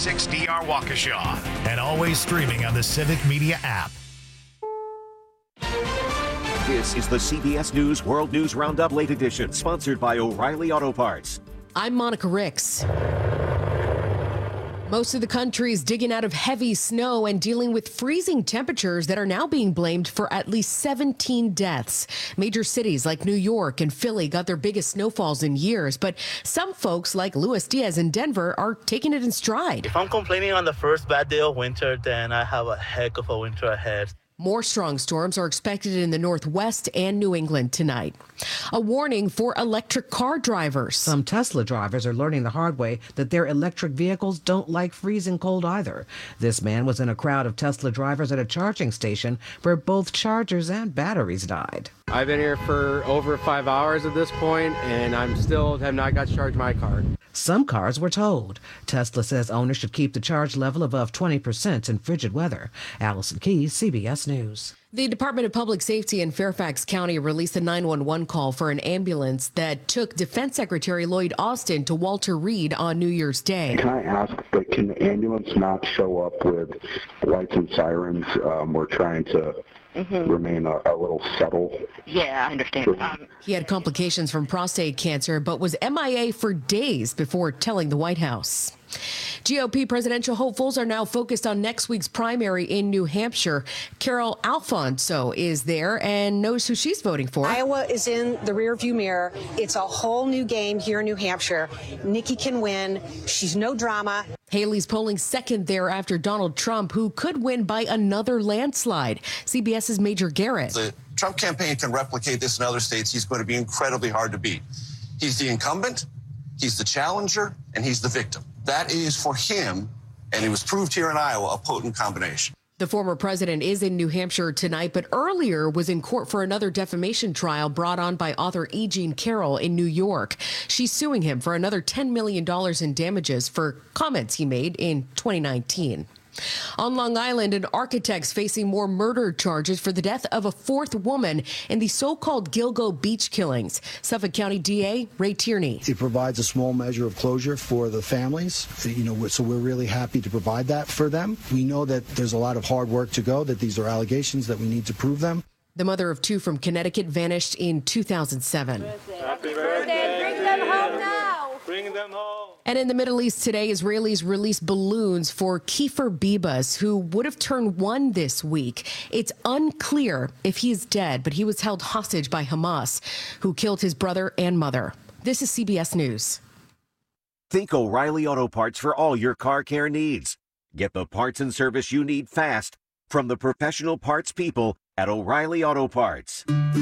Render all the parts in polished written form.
6DR Waukesha, and always streaming on the Civic Media app. This is the CBS News World News Roundup Late Edition, sponsored by O'Reilly Auto Parts. I'm Monica Ricks. Most of the country is digging out of heavy snow and dealing with freezing temperatures that are now being blamed for at least 17 deaths. Major cities like New York and Philly got their biggest snowfalls in years, but some folks like Luis Diaz in Denver are taking it in stride. If I'm complaining on the first bad day of winter, then I have a heck of a winter ahead. More strong storms are expected in the Northwest and New England tonight. A warning for electric car drivers. Some Tesla drivers are learning the hard way that their electric vehicles don't like freezing cold either. This man was in a crowd of Tesla drivers at a charging station where both chargers and batteries died. I've been here for over 5 hours at this point, and I'm still have not got to charge my car. Some cars were towed. Tesla says owners should keep the charge level above 20% in frigid weather. Allison Keyes, CBS News. The Department of Public Safety in Fairfax County released a 911 call for an ambulance that took Defense Secretary Lloyd Austin to Walter Reed on New Year's Day. Can I ask, but can the ambulance not show up with lights and sirens? We're trying to remain a little subtle. Yeah, I understand. He had complications from prostate cancer, but was MIA for days before telling the White House. GOP presidential hopefuls are now focused on next week's primary in New Hampshire. Carol Alfonso is there and knows who she's voting for. Iowa is in the rearview mirror. It's a whole new game here in New Hampshire. Nikki can win. She's no drama. Haley's polling second there after Donald Trump, who could win by another landslide. CBS's Major Garrett. The Trump campaign can replicate this in other states. He's going to be incredibly hard to beat. He's the incumbent, he's the challenger, and he's the victim. That is for him, and it was proved here in Iowa, a potent combination. The former president is in New Hampshire tonight, but earlier was in court for another defamation trial brought on by author E. Jean Carroll in New York. She's suing him for another $10 million in damages for comments he made in 2019. On Long Island, an architect's facing more murder charges for the death of a fourth woman in the so-called Gilgo Beach killings. Suffolk County DA Ray Tierney. It provides a small measure of closure for the families, so we're really happy to provide that for them. We know that there's a lot of hard work to go, that these are allegations, that we need to prove them. The mother of two from Connecticut vanished in 2007. Happy birthday. Bring them home now. Bring them home. And in the Middle East today, Israelis released balloons for Kiefer Bibas, who would have turned 1 this week. It's unclear if he is dead, but he was held hostage by Hamas, who killed his brother and mother. This is CBS News. Think O'Reilly Auto Parts for all your car care needs. Get the parts and service you need fast from the professional parts people at O'Reilly Auto Parts.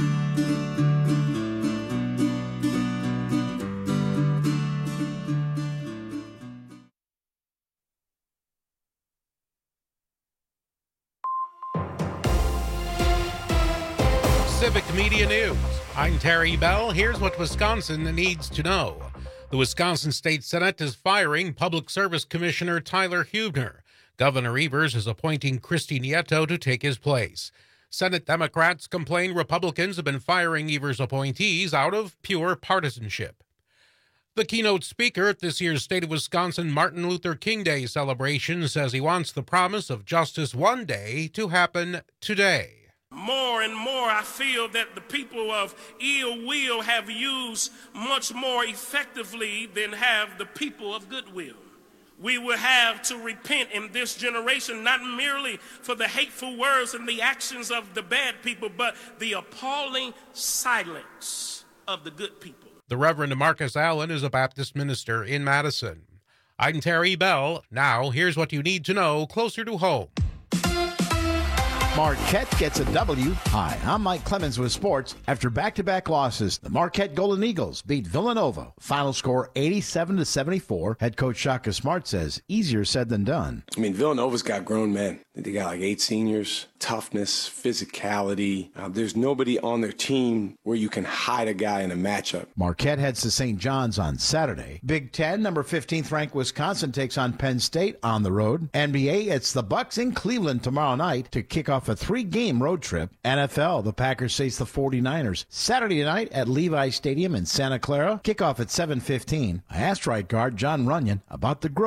Civic Media News. I'm Terry Bell. Here's what Wisconsin needs to know. The Wisconsin State Senate is firing Public Service Commissioner Tyler Huebner. Governor Evers is appointing Christy Nieto to take his place. Senate Democrats complain Republicans have been firing Evers' appointees out of pure partisanship. The keynote speaker at this year's State of Wisconsin Martin Luther King Day celebration says he wants the promise of justice one day to happen today. More and more, I feel that the people of ill will have used much more effectively than have the people of goodwill. We will have to repent in this generation, not merely for the hateful words and the actions of the bad people, but the appalling silence of the good people. The Reverend Marcus Allen is a Baptist minister in Madison. I'm Terry Bell. Now, here's what you need to know closer to home. Marquette gets a W. Hi, I'm Mike Clemens with sports. After back-to-back losses, the Marquette Golden Eagles beat Villanova. Final score 87-74. Head coach Shaka Smart says easier said than done. I mean, Villanova's got grown men. They got like 8 seniors. Toughness, physicality. There's nobody on their team where you can hide a guy in a matchup. Marquette heads to St. John's on Saturday. Big Ten, number 15th ranked Wisconsin takes on Penn State on the road. NBA, it's the Bucks in Cleveland tomorrow night to kick off a 3-game road trip. NFL, the Packers face the 49ers Saturday night at Levi Stadium in Santa Clara. Kickoff at 7:15. I asked right guard John Runyon about the growth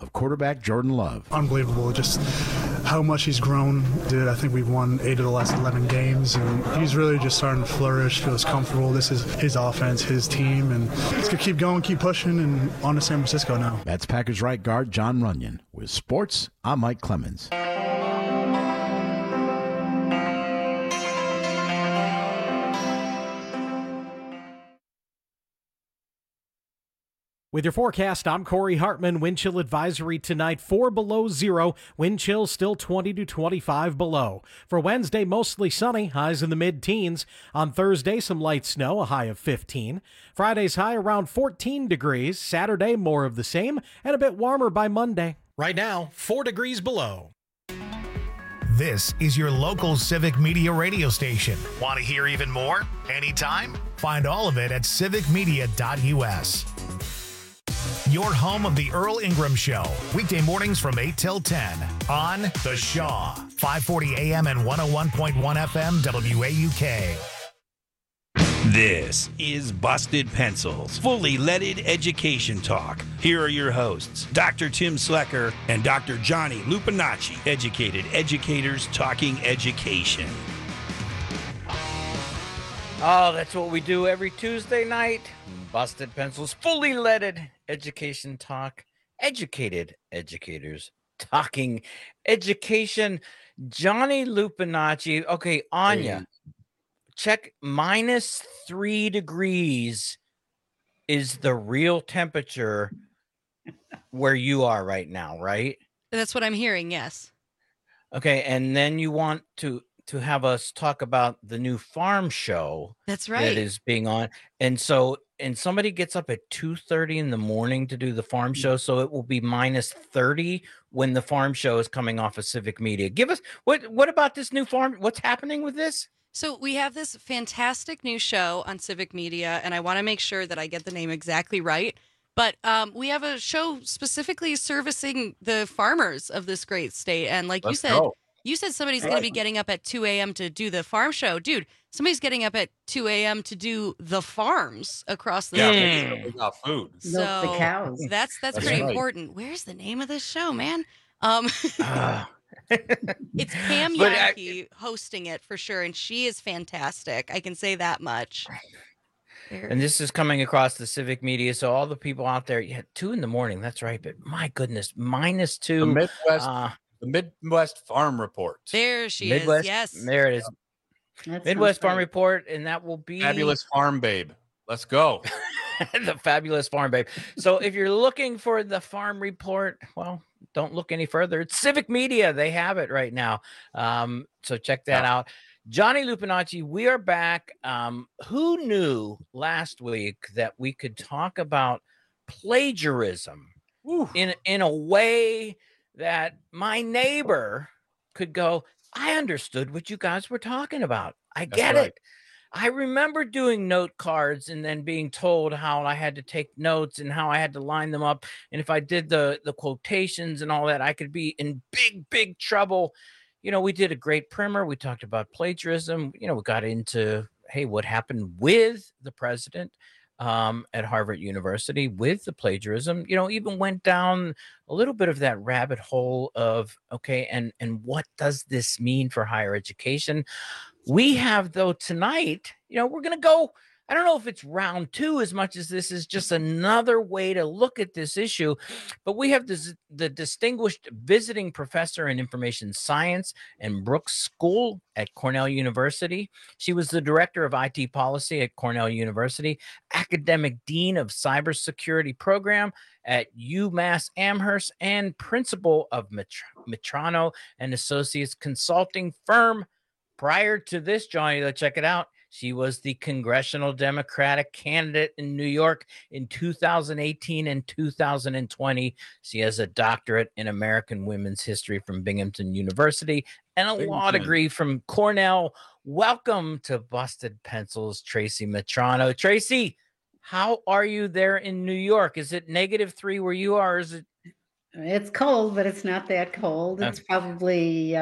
of quarterback Jordan Love. Unbelievable, just how much he's grown. I think we've won 8 of the last 11 games, and he's really just starting to flourish, feels comfortable. This is his offense, his team, and he's going to keep going, keep pushing, and on to San Francisco now. That's Packers right guard John Runyon. With sports, I'm Mike Clemens. With your forecast, I'm Corey Hartman. Wind chill advisory tonight, 4 below zero. Wind chill still 20 to 25 below. For Wednesday, mostly sunny, highs in the mid-teens. On Thursday, some light snow, a high of 15. Friday's high around 14 degrees. Saturday, more of the same, and a bit warmer by Monday. Right now, 4 degrees below. This is your local Civic Media radio station. Want to hear even more? Anytime? Find all of it at civicmedia.us. Your home of the Earl Ingram Show. Weekday mornings from 8 till 10 on The Shaw. 540 AM and 101.1 FM WAUK. This is Busted Pencils, fully leaded education talk. Here are your hosts, Dr. Tim Slecker and Dr. Johnny Lupinacci, educated educators talking education. Oh, that's what we do every Tuesday night. Busted Pencils, fully leaded education talk, educated educators talking education. Johnny Lupinacci. Okay, Anya, check -3 degrees is the real temperature where you are right now, right? That's what I'm hearing, yes. Okay, and then you want to have us talk about the new farm show. That's right. That is being on. And somebody gets up at 2:30 in the morning to do the farm show. So it will be -30 when the farm show is coming off of Civic Media. Give us what about this new farm? What's happening with this? So we have this fantastic new show on Civic Media, and I want to make sure that I get the name exactly right. But we have a show specifically servicing the farmers of this great state. And like you said, somebody's going to be getting up at 2 a.m. to do the farm show. Dude, somebody's getting up at 2 a.m. to do the farms across the state. We got food. So the cows. That's pretty important. Where's the name of this show, man? It's Pam Yankee hosting it for sure, and she is fantastic. I can say that much. And this is coming across the Civic Media. So all the people out there, 2 in the morning. That's right. But my goodness, -2. The Midwest Farm Report. There she is. Yes. There it is. That Midwest Farm Report. And that will be Fabulous Farm Babe. Let's go. The Fabulous Farm Babe. So if you're looking for the farm report, well, don't look any further. It's Civic Media. They have it right now. So check that out. Johnny Lupinacci, we are back. Who knew last week that we could talk about plagiarism in a way that my neighbor could go, I understood what you guys were talking about. I get it. I remember doing note cards and then being told how I had to take notes and how I had to line them up. And if I did the quotations and all that, I could be in big trouble. We did a great primer. We talked about plagiarism. We got into, hey, what happened with the president at Harvard University with the plagiarism, even went down a little bit of that rabbit hole of, okay, and what does this mean for higher education? We have, though, tonight, we're going to go, I don't know if it's round 2 as much as this is just another way to look at this issue, but we have the distinguished visiting professor in information science and Brooks School at Cornell University. She was the director of IT policy at Cornell University, academic dean of cybersecurity program at UMass Amherst, and principal of Metrano and Associates consulting firm. Prior to this, Johnny, let's check it out. She was the congressional Democratic candidate in New York in 2018 and 2020. She has a doctorate in American women's history from Binghamton University and a law degree from Cornell. Welcome to Busted Pencils, Tracy Metrano. Tracy, how are you there in New York? Is it -3 where you are? Or is it? It's cold, but it's not that cold. It's probably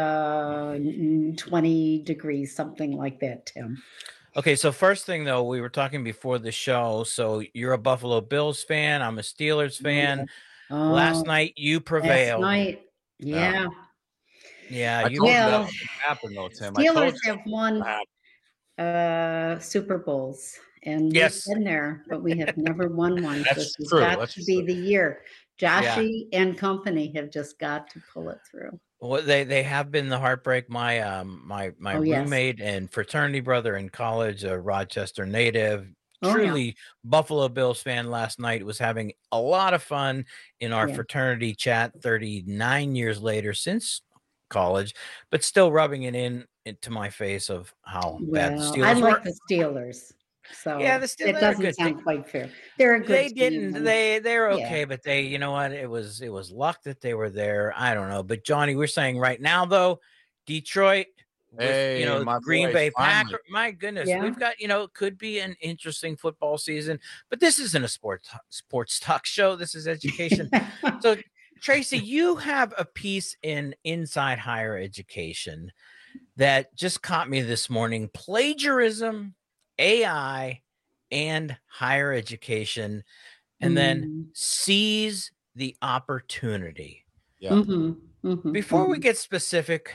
20 degrees, something like that, Tim. Okay, so first thing, though, we were talking before the show. So you're a Buffalo Bills fan. I'm a Steelers fan. Last night you prevailed. Last night, yeah. Yeah, I you told you Well, that was gonna happen, though, Tim. I told Steelers you. have won Super Bowls, and Yes. we've been there, but we have never won one. That's This has true, got that's to be true. the year. Joshy and company have just got to pull it through. Well, they have been the heartbreak. My my Oh, yes. roommate and fraternity brother in college, a Rochester native, Oh, yeah. truly Buffalo Bills fan, last night was having a lot of fun in our Yeah. fraternity chat 39 years later since college, but still rubbing it into my face of how bad the Well, Steelers I were. like the Steelers, so Yeah, the it Steelers are doesn't good. sound quite fair. They're a good They team, didn't. and- They're yeah. okay, but you know what? It was luck that they were there. I don't know. But Johnny, we're saying right now though, Detroit, with, Hey, my Green boys, Bay finally. Packers. My goodness, Yeah. we've got it could be an interesting football season. But this isn't a sports talk show. This is education. So Tracy, you have a piece in Inside Higher Education that just caught me this morning: plagiarism, AI, and higher education, and then seize the opportunity. Yeah. Before we get specific,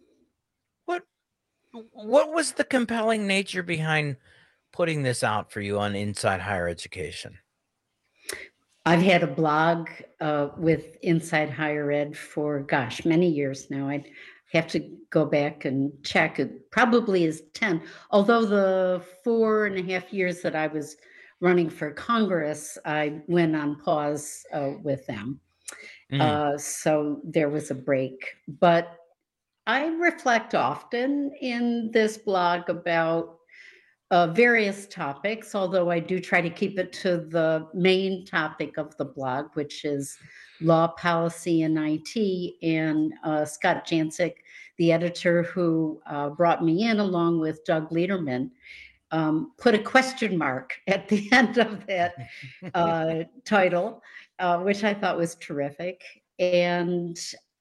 what was the compelling nature behind putting this out for you on Inside Higher Education? I've had a blog with Inside Higher Ed for, many years now. I'd have to go back and check. It probably is 10. Although the 4.5 years that I was running for Congress, I went on pause with them. So there was a break. But I reflect often in this blog about various topics, although I do try to keep it to the main topic of the blog, which is law, policy, and IT. And Scott Jancic, the editor who brought me in along with Doug Lederman, put a question mark at the end of that title, which I thought was terrific. And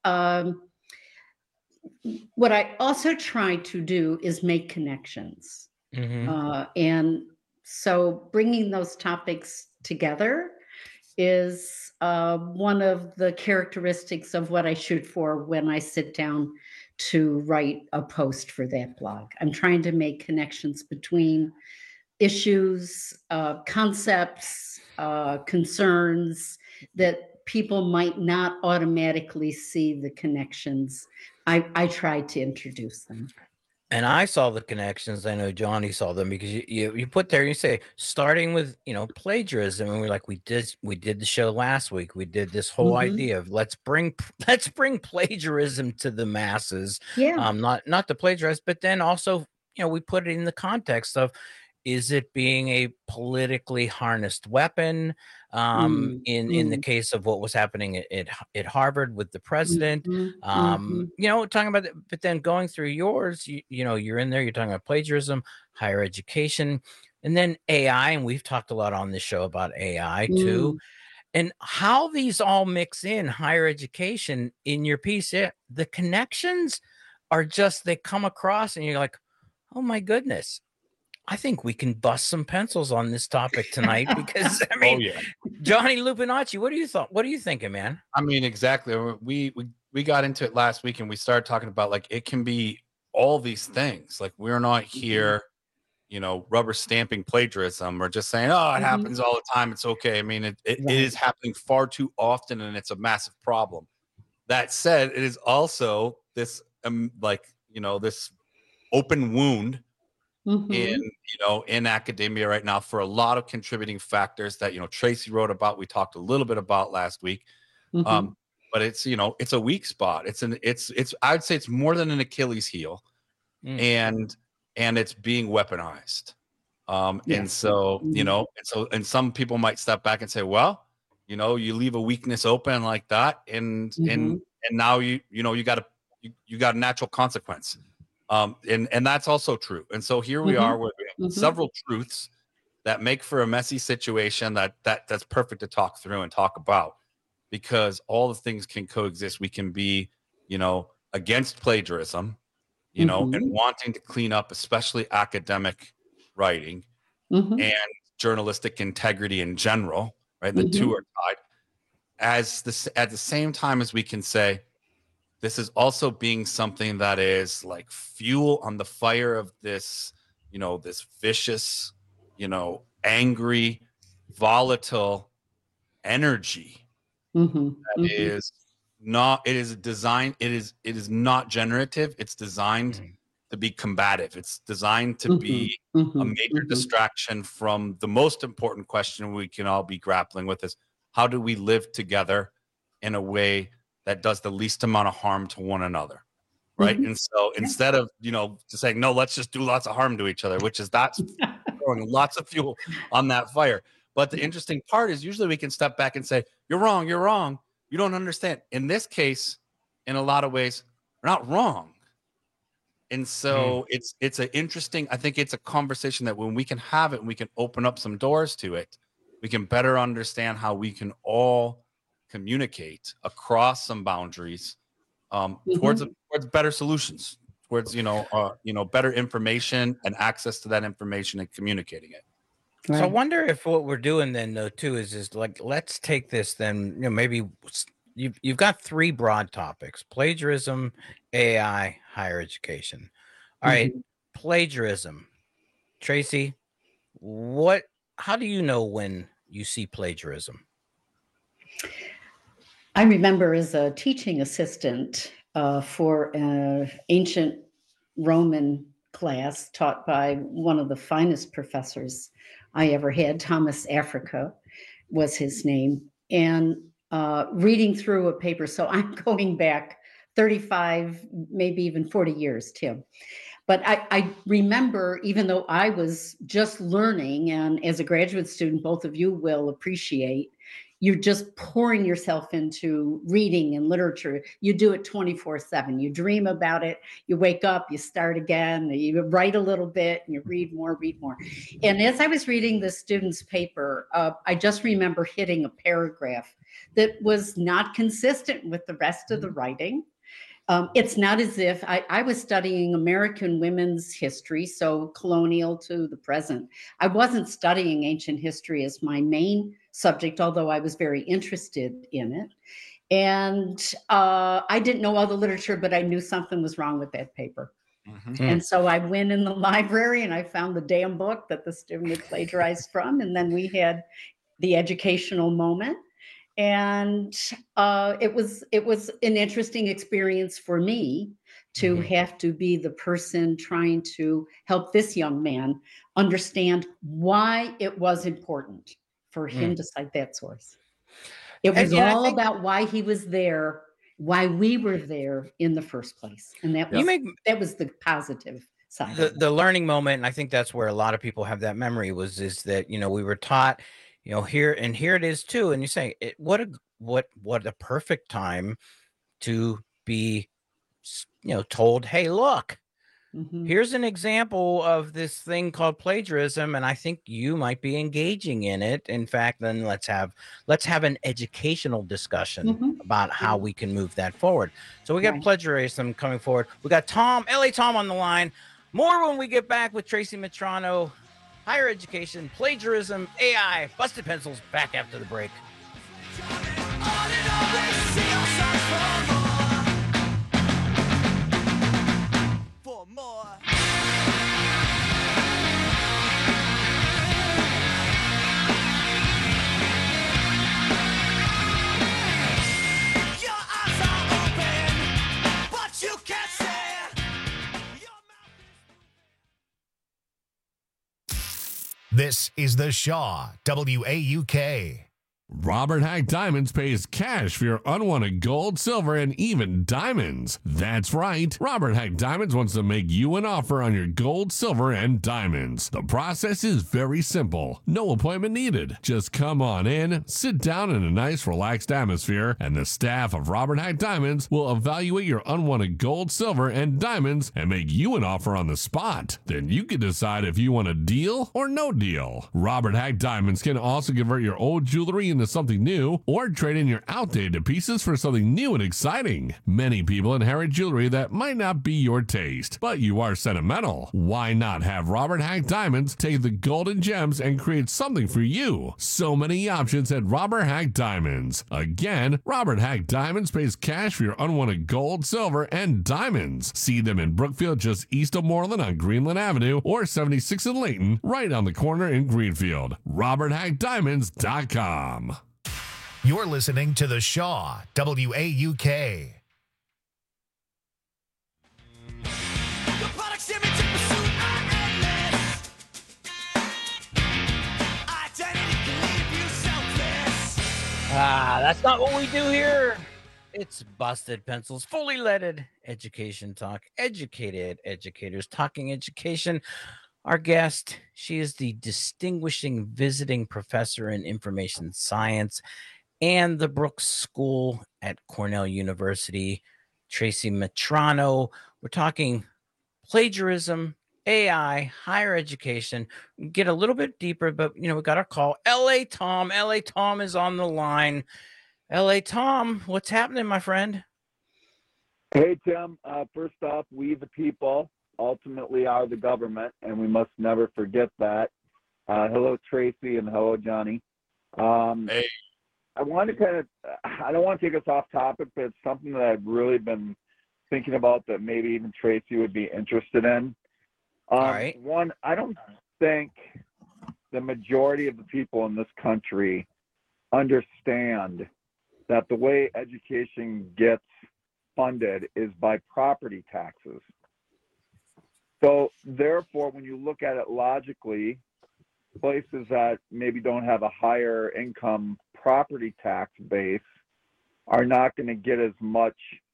what I also try to do is make connections. And so bringing those topics together is one of the characteristics of what I shoot for when I sit down to write a post for that blog. I'm trying to make connections between issues, concepts, concerns that people might not automatically see the connections. I try to introduce them. And I saw the connections. I know Johnny saw them, because you put there, you say, starting with plagiarism, and we're like, we did the show last week. We did this whole idea of let's bring plagiarism to the masses. Yeah. Not to plagiarize, but then also we put it in the context of, is it being a politically harnessed weapon? In the case of what was happening at Harvard with the president, talking about it, but then going through yours, you're in there, you're talking about plagiarism, higher education, and then AI. And we've talked a lot on this show about AI too, and how these all mix in higher education in your piece. The connections are just, they come across and you're like, oh my goodness. I think we can bust some pencils on this topic tonight, because I mean, Johnny Lupinacci, what are you thinking, man? I mean, exactly. We got into it last week, and we started talking about, like, it can be all these things. Like, we're not here, rubber stamping plagiarism or just saying, oh, it happens all the time, it's okay. I mean, it is happening far too often, and it's a massive problem. That said, it is also this this open wound in academia right now, for a lot of contributing factors that Tracy wrote about, we talked a little bit about last week. But it's it's a weak spot. I'd say it's more than an Achilles heel, and it's being weaponized. And so and some people might step back and say, well, you leave a weakness open like that, and now you got a natural consequence. And that's also true. And so here we are with several truths that make for a messy situation that's perfect to talk through and talk about, because all the things can coexist. We can be, against plagiarism, and wanting to clean up, especially academic writing and journalistic integrity in general, right? The two are tied. at the same time as we can say, this is also being something that is like fuel on the fire of this, this vicious, angry, volatile energy that is not, it is designed, it is not generative. It's designed to be combative. It's designed to be a major distraction from the most important question we can all be grappling with is, how do we live together in a way that does the least amount of harm to one another? Right. And so instead of, just saying, no, let's just do lots of harm to each other, that's throwing lots of fuel on that fire. But the interesting part is usually we can step back and say, you're wrong. You don't understand. In this case, in a lot of ways, we're not wrong. And so it's an interesting, I think it's a conversation that when we can have it and we can open up some doors to it, we can better understand how we can all communicate across some boundaries towards better solutions, towards better information and access to that information and communicating it. So I wonder if what we're doing then though too is like, let's take this then, maybe you've got three broad topics: plagiarism, AI, higher education. All right, plagiarism. Tracy, how do you know when you see plagiarism? I remember as a teaching assistant for an ancient Roman class taught by one of the finest professors I ever had, Thomas Africa was his name, and reading through a paper. So I'm going back 35, maybe even 40 years, Tim. But I remember, even though I was just learning, and as a graduate student, both of you will appreciate, you're just pouring yourself into reading and literature. You do it 24/7. You dream about it. You wake up, you start again, you write a little bit, and you read more. And as I was reading the student's paper, I just remember hitting a paragraph that was not consistent with the rest of the writing. It's not as if I was studying American women's history, so colonial to the present. I wasn't studying ancient history as my main subject, although I was very interested in it. And I didn't know all the literature, but I knew something was wrong with that paper. And so I went in the library and I found the damn book that the student had plagiarized from. And then we had the educational moment. And it was an interesting experience for me to have to be the person trying to help this young man understand why it was important for him to cite that source. It was all about why he was there, why we were there in the first place. And that was the positive side. The learning moment, and I think that's where a lot of people have that memory is that, we were taught, here it is too. And you say, what a perfect time to be, told, hey, look, here's an example of this thing called plagiarism, and I think you might be engaging in it. In fact, then let's have an educational discussion about how we can move that forward. So we got plagiarism coming forward. We got LA Tom on the line. More when we get back with Tracy Mitrano. Higher education, plagiarism, AI, busted pencils. Back after the break. This is the Shaw WAUK. Robert Hack Diamonds pays cash for your unwanted gold, silver, and even diamonds. That's right. Robert Hack Diamonds wants to make you an offer on your gold, silver, and diamonds. The process is very simple. No appointment needed. Just come on in, sit down in a nice, relaxed atmosphere, and the staff of Robert Hack Diamonds will evaluate your unwanted gold, silver, and diamonds and make you an offer on the spot. Then you can decide if you want a deal or no deal. Robert Hack Diamonds can also convert your old jewelry and into something new or trade in your outdated pieces for something new and exciting. Many people inherit jewelry that might not be your taste, but you are sentimental. Why not have Robert Hack Diamonds take the golden gems and create something for you? So many options at Robert Hack Diamonds. Again, Robert Hack Diamonds pays cash for your unwanted gold, silver, and diamonds. See them in Brookfield, just east of Moreland on Greenland Avenue, or 76 in Layton, right on the corner in Greenfield. RobertHackDiamonds.com. You're listening to The Shaw, WAUK. That's not what we do here. It's Busted Pencils, fully leaded education talk, educated educators talking education. Our guest, she is the distinguishing visiting professor in information science and the Brooks School at Cornell University, Tracy Metrano. We're talking plagiarism, AI, higher education. Get a little bit deeper, but we got our call. LA Tom. LA Tom is on the line. LA Tom, what's happening, my friend? Hey, Tim. First off, we the people ultimately are the government, and we must never forget that. Hello, Tracy, and hello, Johnny. Hey. I want to I don't want to take us off topic, but it's something that I've really been thinking about that maybe even Tracy would be interested in. All right. One, I don't think the majority of the people in this country understand that the way education gets funded is by property taxes. So therefore, when you look at it logically, places that maybe don't have a higher income property tax base are not going to get as much,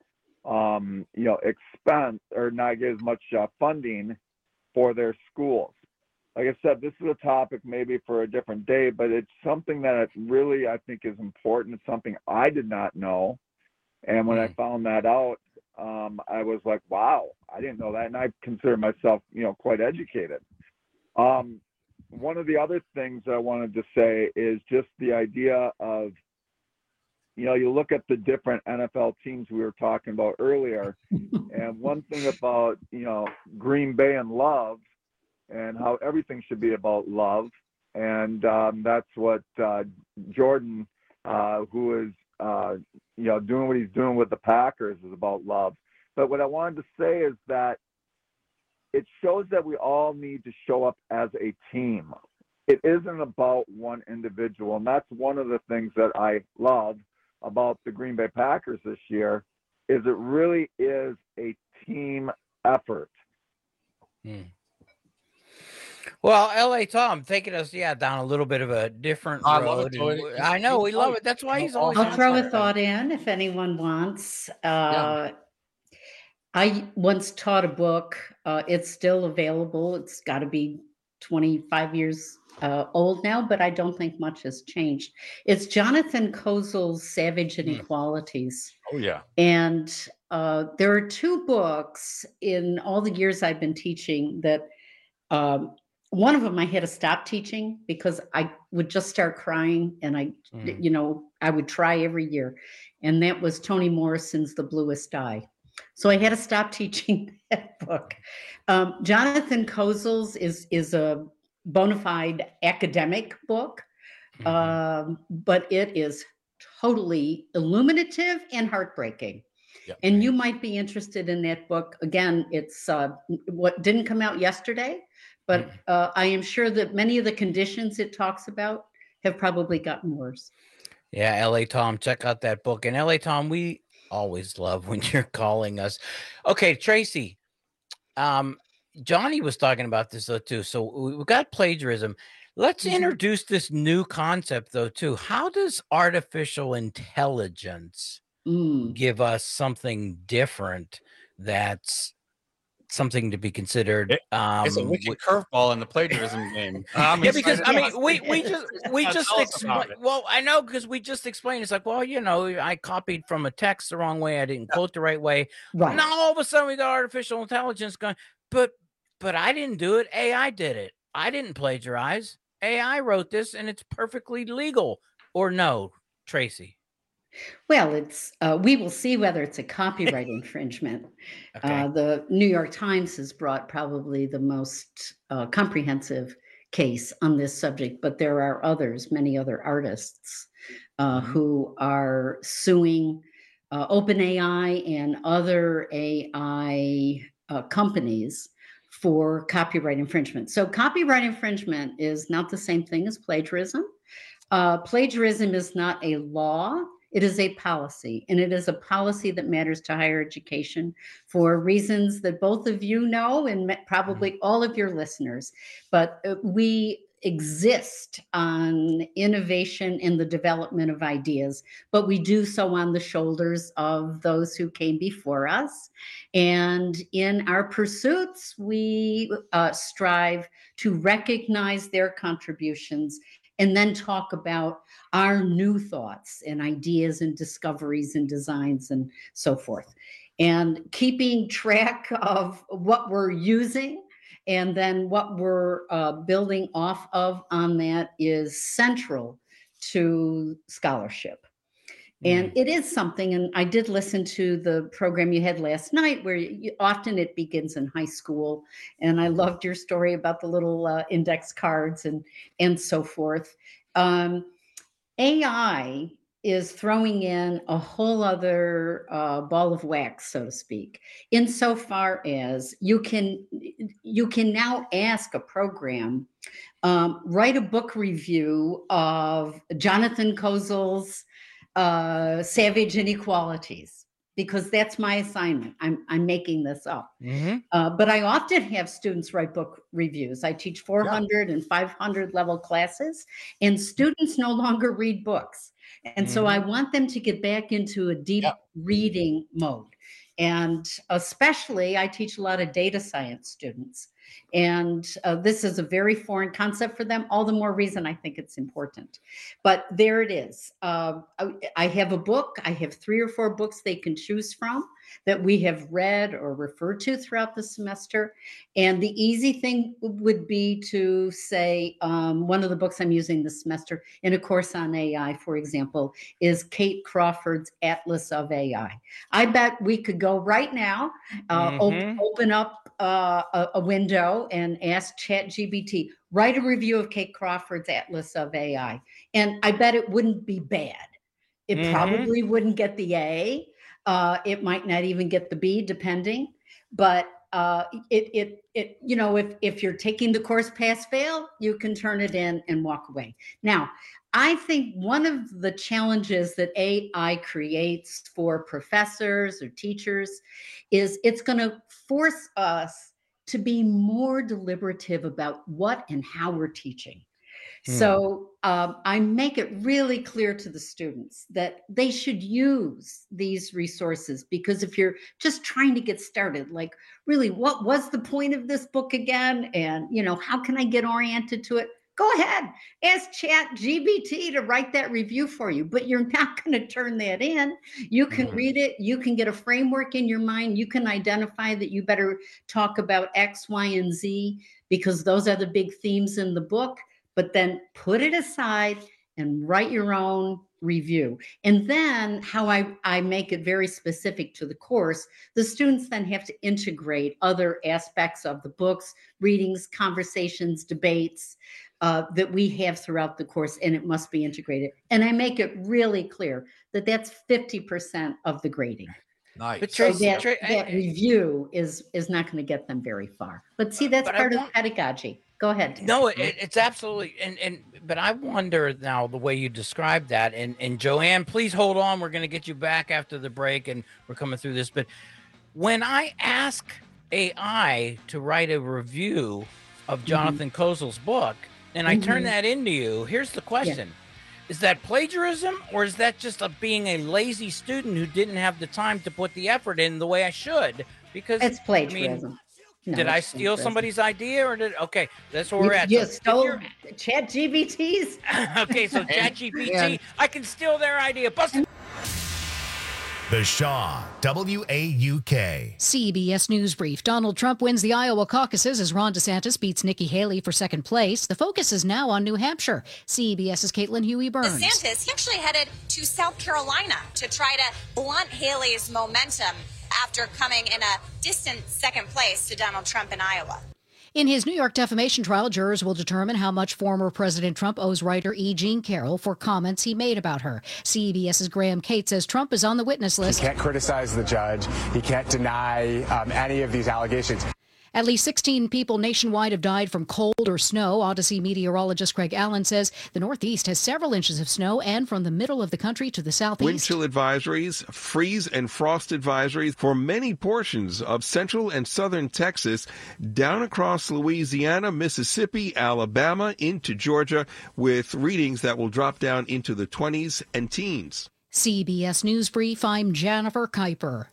expense or not get as much funding for their schools. Like I said, this is a topic maybe for a different day, but it's something that really I think is important. It's something I did not know. And when I found that out, I was like, wow, I didn't know that. And I consider myself, quite educated. One of the other things I wanted to say is just the idea of, you look at the different NFL teams we were talking about earlier, and one thing about, Green Bay and love, and how everything should be about love. And that's what Jordan, who is, doing what he's doing with the Packers, is about love. But what I wanted to say is that it shows that we all need to show up as a team. It isn't about one individual. And that's one of the things that I love about the Green Bay Packers this year, is it really is a team effort. Well, LA Tom taking us, down a little bit of a different road. I know, we love it. That's why he's always. I'll throw a thought in if anyone wants. I once taught a book. It's still available. It's got to be 25 years old now, but I don't think much has changed. It's Jonathan Kozol's Savage Inequalities. Oh, yeah. And there are two books in all the years I've been teaching that one of them I had to stop teaching because I would just start crying, and I would try every year. And that was Toni Morrison's The Bluest Eye. So I had to stop teaching that book. Jonathan Kozol's is a bona fide academic book, but it is totally illuminative and heartbreaking. Yep. And you might be interested in that book. Again, it's what didn't come out yesterday, but I am sure that many of the conditions it talks about have probably gotten worse. Yeah, LA Tom, check out that book. And LA Tom, we always love when you're calling us. Okay, Tracy, Johnny was talking about this though too. So we've got plagiarism. Let's introduce this new concept though too. How does artificial intelligence give us something different that's something to be considered? It's a wicked curveball in the plagiarism game. Because we just explained. Well, I know, because we just explained. It's like, well, I copied from a text the wrong way. I didn't quote the right way. Right. Now all of a sudden we got artificial intelligence going. But I didn't do it. AI did it. I didn't plagiarize. AI wrote this, and it's perfectly legal. or no, Tracy? Well, it's we will see whether it's a copyright infringement. Okay. The New York Times has brought probably the most comprehensive case on this subject, but there are others, many other artists who are suing OpenAI and other AI companies for copyright infringement. So copyright infringement is not the same thing as plagiarism. Plagiarism is not a law. It is a policy, and it is a policy that matters to higher education for reasons that both of you know and probably all of your listeners. But we exist on innovation and the development of ideas, but we do so on the shoulders of those who came before us. And in our pursuits, we strive to recognize their contributions and then talk about our new thoughts and ideas and discoveries and designs and so forth. And keeping track of what we're using and then what we're building off of on that is central to scholarship. And it is something, and I did listen to the program you had last night where often it begins in high school. And I loved your story about the little index cards and so forth. AI is throwing in a whole other ball of wax, so to speak, insofar as you can now ask a program, write a book review of Jonathan Kozol's Savage Inequalities, because that's my assignment. I'm making this up. But I often have students write book reviews. I teach 400 and 500 level classes, and students no longer read books. And so I want them to get back into a deep reading mode. And especially, I teach a lot of data science students. And this is a very foreign concept for them, all the more reason I think it's important. But there it is. I have a book. I have 3 or 4 books they can choose from that we have read or referred to throughout the semester. And the easy thing would be to say, one of the books I'm using this semester in a course on AI, for example, is Kate Crawford's Atlas of AI. I bet we could go right now, open up a window and ask ChatGPT, write a review of Kate Crawford's Atlas of AI. And I bet it wouldn't be bad. It probably wouldn't get the A. It might not even get the B, depending. But you know, if you're taking the course pass fail, you can turn it in and walk away. Now, I think one of the challenges that AI creates for professors or teachers is it's going to force us to be more deliberative about what and how we're teaching. So I make it really clear to the students that they should use these resources, because if you're just trying to get started, like, really, what was the point of this book again? And, you know, how can I get oriented to it? Go ahead, ask ChatGPT to write that review for you, but you're not going to turn that in. You can read it. You can get a framework in your mind. You can identify that you better talk about X, Y, and Z, because those are the big themes in the book. But then put it aside and write your own review. And then how I make it very specific to the course, the students then have to integrate other aspects of the books, readings, conversations, debates that we have throughout the course, and it must be integrated. And I make it really clear that that's 50% of the grading. Nice. But Tracy, that review is not going to get them very far. But see, that's part of pedagogy. Go ahead. No, it's absolutely, but I wonder now the way you described that, and Joanne, please hold on. We're going to get you back after the break, and we're coming through this. But when I ask AI to write a review of Jonathan Kozol's book, and I turn that into you, here's the question. Is that plagiarism, or is that just being a lazy student who didn't have the time to put the effort in the way I should? Because it's plagiarism. I mean, did I steal somebody's idea, or okay, that's where we're at. You stole ChatGPT's. Okay, so ChatGPT, I can steal their idea. Bust it. The Shaw, WAUK. CBS News Brief. Donald Trump wins the Iowa caucuses as Ron DeSantis beats Nikki Haley for second place. The focus is now on New Hampshire. CBS's Caitlin Huey-Burns. DeSantis, he actually headed to South Carolina to try to blunt Haley's momentum after coming in a distant second place to Donald Trump in Iowa. In his New York defamation trial, jurors will determine how much former President Trump owes writer E. Jean Carroll for comments he made about her. CBS's Graham Cate says Trump is on the witness list. He can't criticize the judge. He can't deny any of these allegations. At least 16 people nationwide have died from cold or snow. Odyssey meteorologist Craig Allen says the Northeast has several inches of snow, and from the middle of the country to the southeast. Wind chill advisories, freeze and frost advisories for many portions of central and southern Texas, down across Louisiana, Mississippi, Alabama, into Georgia, with readings that will drop down into the 20s and teens. CBS News Brief, I'm Jennifer Kuiper.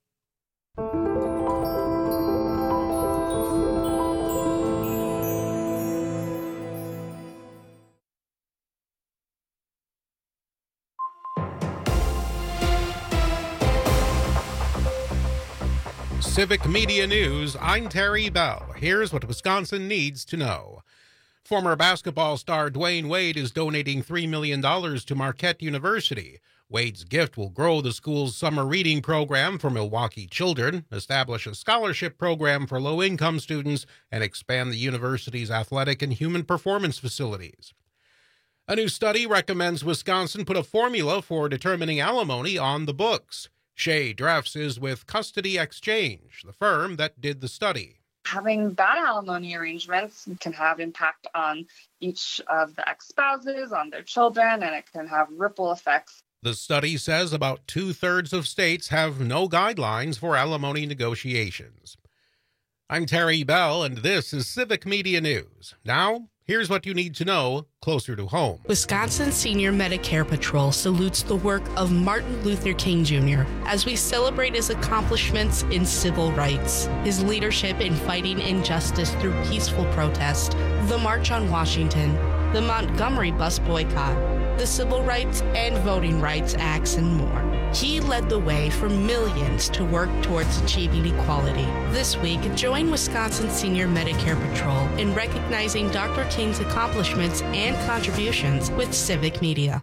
Civic Media News, I'm Terry Bell. Here's what Wisconsin needs to know. Former basketball star Dwayne Wade is donating $3 million to Marquette University. Wade's gift will grow the school's summer reading program for Milwaukee children, establish a scholarship program for low-income students, and expand the university's athletic and human performance facilities. A new study recommends Wisconsin put a formula for determining alimony on the books. Shay Dreffs is with Custody Exchange, the firm that did the study. Having bad alimony arrangements can have impact on each of the ex-spouses, on their children, and it can have ripple effects. The study says about 2/3 of states have no guidelines for alimony negotiations. I'm Terry Bell, and this is Civic Media News. Now, here's what you need to know closer to home. Wisconsin Senior Medicare Patrol salutes the work of Martin Luther King Jr. as we celebrate his accomplishments in civil rights, his leadership in fighting injustice through peaceful protest, the March on Washington, the Montgomery bus boycott, the Civil Rights and Voting Rights Acts, and more. He led the way for millions to work towards achieving equality. This week, join Wisconsin Senior Medicare Patrol in recognizing Dr. King's accomplishments and contributions with Civic Media.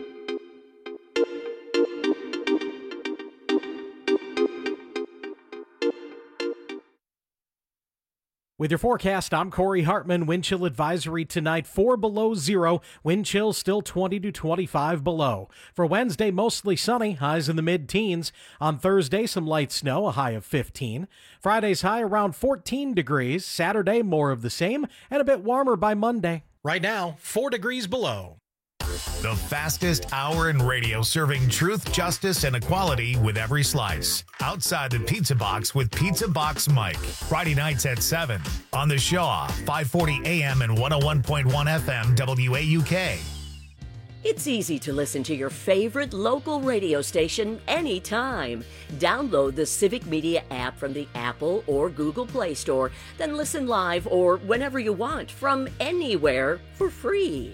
With your forecast, I'm Corey Hartman. Wind chill advisory tonight, 4 below zero. Wind chill still 20 to 25 below. For Wednesday, mostly sunny, highs in the mid-teens. On Thursday, some light snow, a high of 15. Friday's high around 14 degrees. Saturday, more of the same, and a bit warmer by Monday. Right now, 4 degrees below. The fastest hour in radio, serving truth, justice, and equality with every slice. Outside the Pizza Box with Pizza Box Mike. Friday nights at 7 on the Shaw, 540 AM and 101.1 FM WAUK. It's easy to listen to your favorite local radio station anytime. Download the Civic Media app from the Apple or Google Play Store, then listen live or whenever you want from anywhere for free.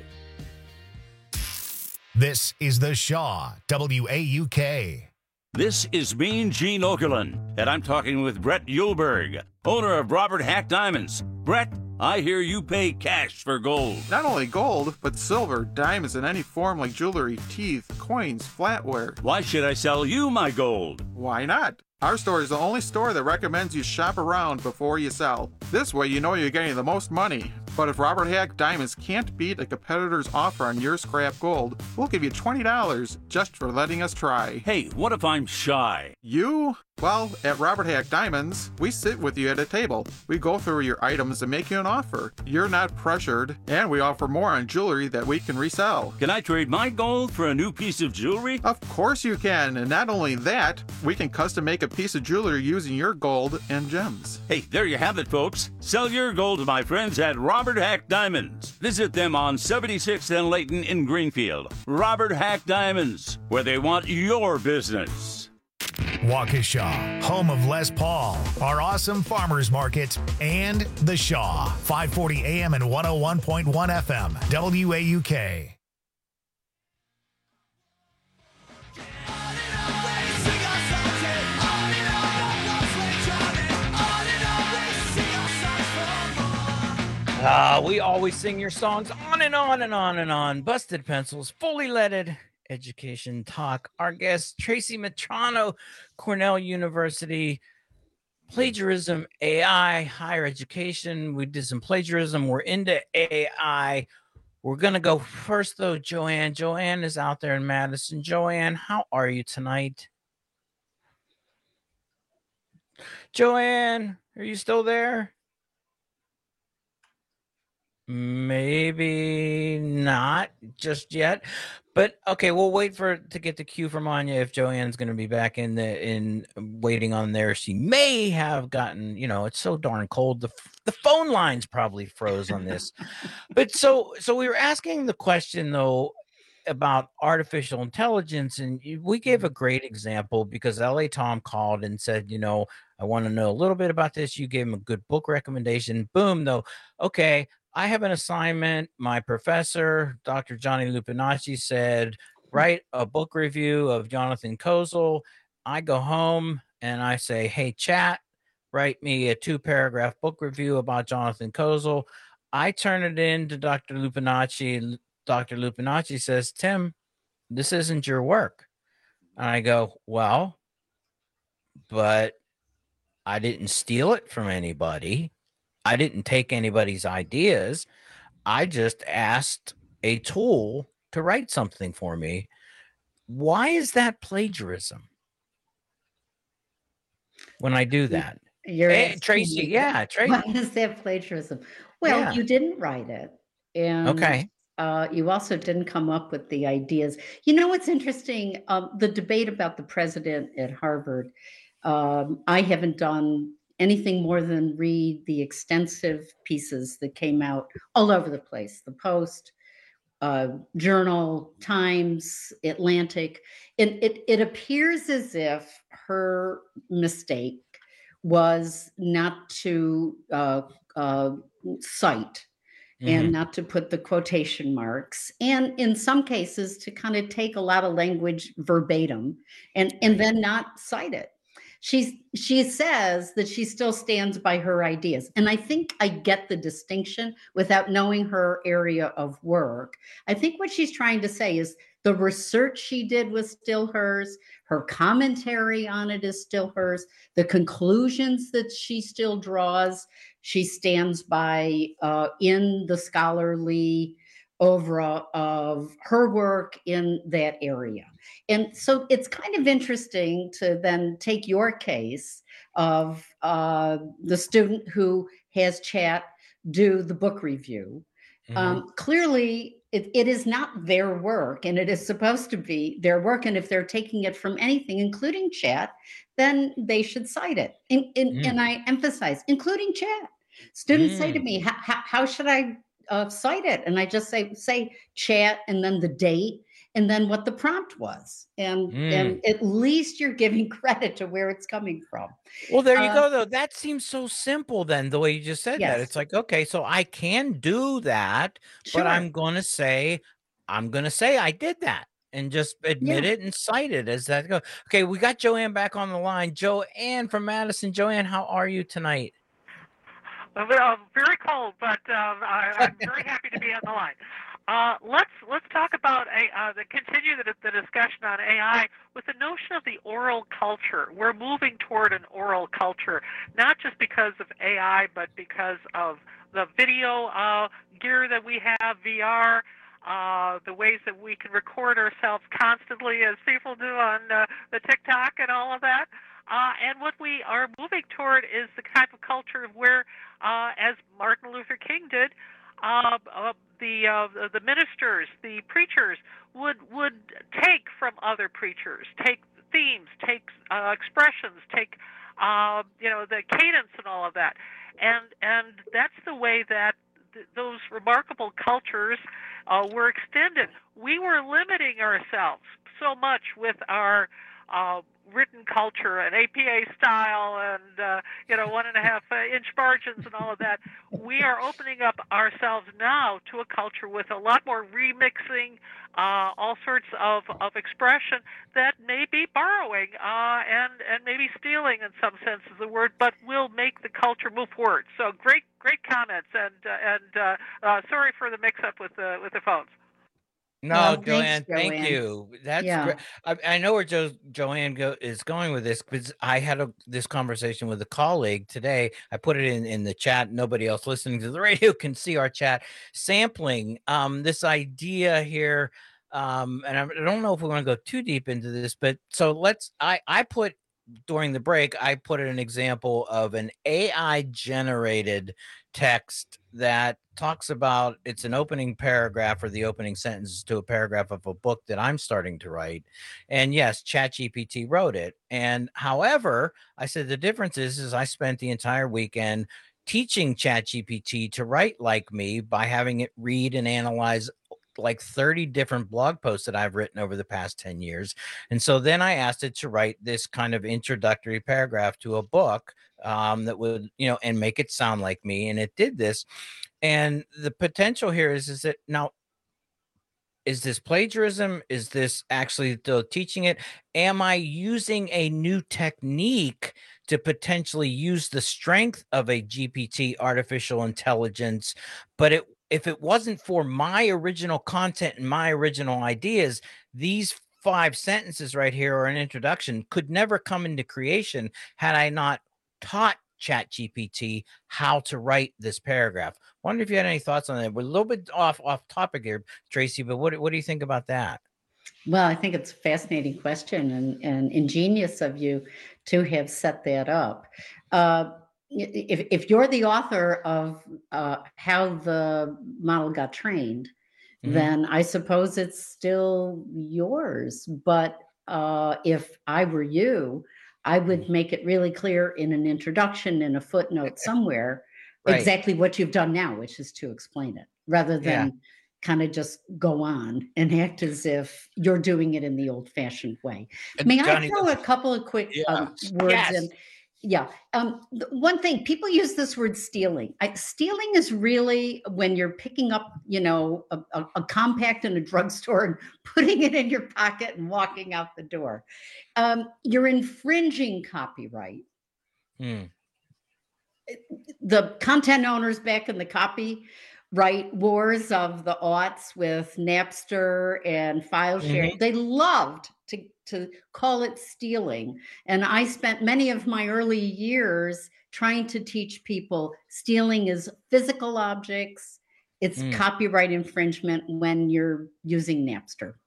This is the Shaw, WAUK. This is Mean Gene Okerlund, and I'm talking with Brett Yulberg, owner of Robert Hack Diamonds. Brett, I hear you pay cash for gold. Not only gold, but silver, diamonds in any form like jewelry, teeth, coins, flatware. Why should I sell you my gold? Why not? Our store is the only store that recommends you shop around before you sell. This way you know you're getting the most money. But if Robert Hack Diamonds can't beat a competitor's offer on your scrap gold, we'll give you $20 just for letting us try. Hey, what if I'm shy? You? Well, at Robert Hack Diamonds, we sit with you at a table. We go through your items and make you an offer. You're not pressured, and we offer more on jewelry that we can resell. Can I trade my gold for a new piece of jewelry? Of course you can, and not only that, we can custom make a piece of jewelry using your gold and gems. Hey, there you have it, folks. Sell your gold to my friends at Robert Hack Diamonds. Visit them on 76th and Layton in Greenfield. Robert Hack Diamonds, where they want your business. Waukesha, home of Les Paul, our awesome farmers market, and the Shaw, 540 AM and 101.1 FM, WAUK. We always sing your songs on and on and on and on. Busted Pencils, fully leaded education talk. Our guest, Tracy Matrano, Cornell University. Plagiarism, AI, higher education. We did some plagiarism. We're into AI. We're going to go first, though, Joanne. Joanne is out there in Madison. Joanne, how are you tonight? Joanne, are you still there? Maybe not just yet, but okay, we'll wait to get the cue from Anya if Joanne's going to be back in waiting on there. She may have gotten, it's so darn cold. The phone lines probably froze on this, but so we were asking the question though about artificial intelligence, and we gave a great example because LA Tom called and said, I want to know a little bit about this. You gave him a good book recommendation. Boom, though. Okay. I have an assignment. My professor, Dr. Johnny Lupinacci, said, write a book review of Jonathan Kozol. I go home and I say, hey, chat, write me a 2-paragraph book review about Jonathan Kozol. I turn it in to Dr. Lupinacci. Dr. Lupinacci says, Tim, this isn't your work. And I go, well, but I didn't steal it from anybody. I didn't take anybody's ideas. I just asked a tool to write something for me. Why is that plagiarism when I do that? Tracy, yeah, Tracy. Why is that plagiarism? Well, you didn't write it. And okay. You also didn't come up with the ideas. What's interesting? The debate about the president at Harvard, I haven't done anything more than read the extensive pieces that came out all over the place. The Post, Journal, Times, Atlantic. And it appears as if her mistake was not to cite and not to put the quotation marks, and in some cases to kind of take a lot of language verbatim and then not cite it. She says that she still stands by her ideas. And I think I get the distinction without knowing her area of work. I think what she's trying to say is the research she did was still hers. Her commentary on it is still hers. The conclusions that she still draws, she stands by in the scholarly oeuvre of her work in that area. And so it's kind of interesting to then take your case of the student who has chat do the book review. Clearly, it is not their work, and it is supposed to be their work. And if they're taking it from anything, including chat, then they should cite it. And I emphasize, including chat. Students say to me, how should I cite it? And I just say chat and then the date and then what the prompt was. And at least you're giving credit to where it's coming from. Well, there you go, though. That seems so simple then, the way you just said that. It's like, okay, so I can do that, but I'm going to say I did that and just admit it and cite it as that goes. Okay, we got Joanne back on the line. Joanne from Madison. Joanne, how are you tonight? Very cold, but I'm very happy to be on the line. Let's talk about continue the discussion on AI with the notion of the oral culture. We're moving toward an oral culture, not just because of AI, but because of the video gear that we have, VR, the ways that we can record ourselves constantly, as people do on the TikTok and all of that. And what we are moving toward is the type of culture where, as Martin Luther King did, the ministers, the preachers would take from other preachers, take themes, take expressions, take the cadence and all of that, and that's the way that those remarkable cultures were extended. We were limiting ourselves so much with our written culture and APA style and 1.5-inch margins and all of that. We are opening up ourselves now to a culture with a lot more remixing, all sorts of expression that may be borrowing and maybe stealing in some sense of the word, but will make the culture move forward. So great comments, and sorry for the mix-up with the phones. No, Thanks, Joanne, thank you. That's great. I know where Joanne is going with this, because I had this conversation with a colleague today. I put it in the chat. Nobody else listening to the radio can see our chat. Sampling this idea here, and I don't know if we want to go too deep into this, but so I put during the break, I put an example of an AI generated text that talks about, it's an opening paragraph or the opening sentences to a paragraph of a book that I'm starting to write. And yes, ChatGPT wrote it. And however, I said the difference is I spent the entire weekend teaching ChatGPT to write like me by having it read and analyze like 30 different blog posts that I've written over the past 10 years. And so then I asked it to write this kind of introductory paragraph to a book that would, and make it sound like me. And it did this. And the potential here is that now, is this plagiarism? Is this actually still teaching it? Am I using a new technique to potentially use the strength of a GPT, artificial intelligence, but if it wasn't for my original content and my original ideas, these 5 sentences right here or an introduction could never come into creation had I not taught ChatGPT how to write this paragraph. Wonder if you had any thoughts on that. We're a little bit off topic here, Tracy, but what do you think about that? Well, I think it's a fascinating question and ingenious of you to have set that up. If you're the author of how the model got trained, then I suppose it's still yours. But if I were you, I would make it really clear in an introduction, in a footnote somewhere, exactly what you've done now, which is to explain it, rather than kind of just go on and act as if you're doing it in the old-fashioned way. May I throw a couple of quick words in? Yeah. One thing, people use this word stealing. Stealing is really when you're picking up, a compact in a drugstore and putting it in your pocket and walking out the door. You're infringing copyright. The content owners back in the copyright wars of the aughts with Napster and file share, they loved to call it stealing. And I spent many of my early years trying to teach people stealing is physical objects. It's copyright infringement when you're using Napster.